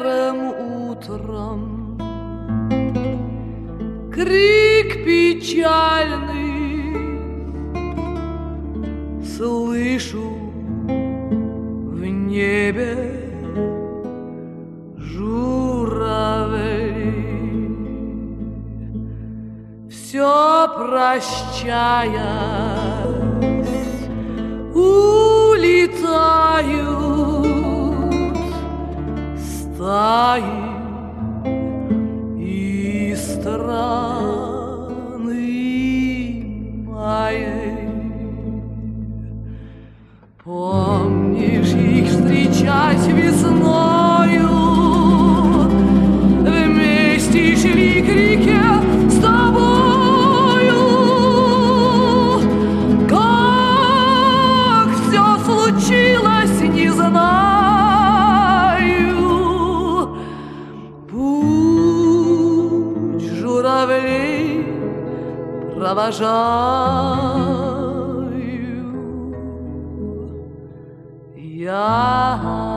серым утром крик печальный слышу в небе. Журавли все прощаясь улетают стаи из страны моей. Помнишь их встречать весною, вместе шли к реке с тобою. Как все случилось, не знаю. Путь журавлей провожаю я.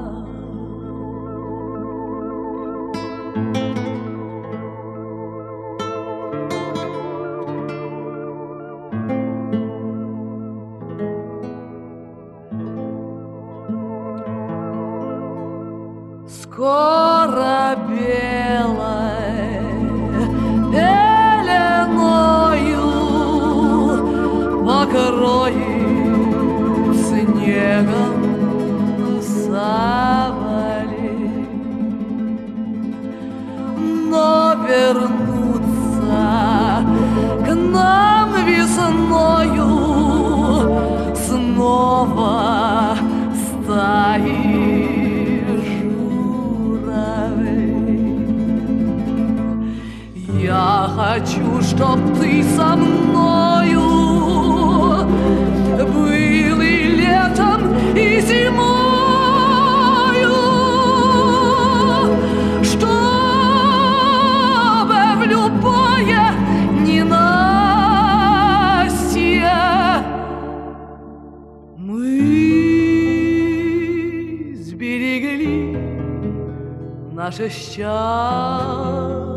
Скоро белой пеленою покроет снегом соболи, но вернуться к нам весною снова стаи. Я хочу, чтоб ты со мною был и летом, и зимою, чтобы в любое ненастье мы сберегли наше счастье.